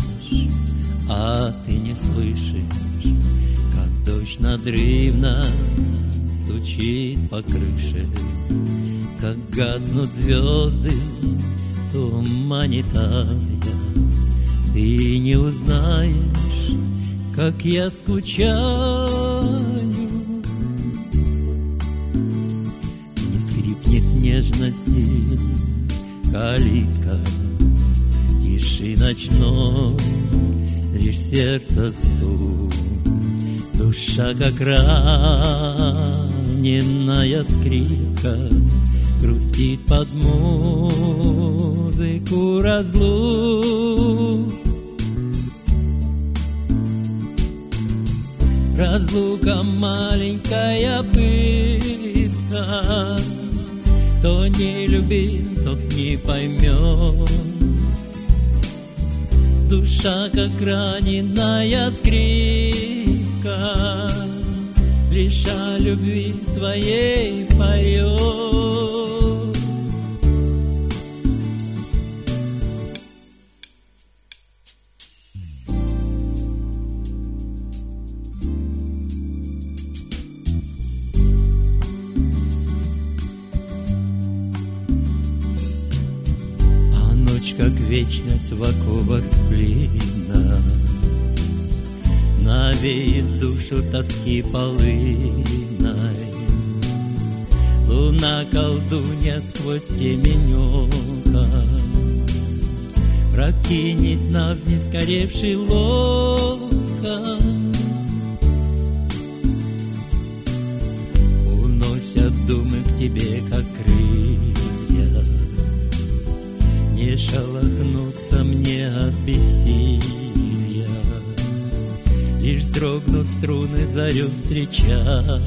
а ты не слышишь, как дождь надрывно стучит по крыше, как гаснут звезды в тумане тая. Ты не узнаешь, как я скучаю. Не скрипнет нежности калитка, тиши ночной, лишь сердце стук. Душа, как раненая скрипка, грустит под музыку разлук. Разлука маленькая пытка, кто не любит, тот не поймет. Душа, как раненая скрипка, лишь о любви твоей поет. А ночь, как вечность в оковах сплина, навеет душу тоски полынной. Луна, колдунья, сквозь темень ока прокинет навзничь сгоревший локон. Уносят думы к тебе, как крылья, не шелохнуться мне от бессилия. Лишь вздрогнут струны зарю встречая.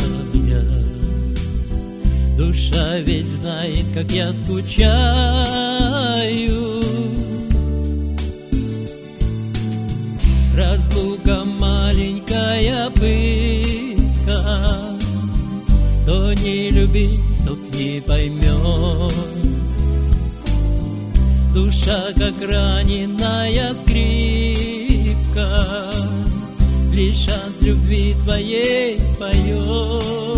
Душа ведь знает, как я скучаю. Разлука маленькая пытка, кто не любит, тот не поймет. Душа, как раненая скрипка, лишь от любви твоей поет.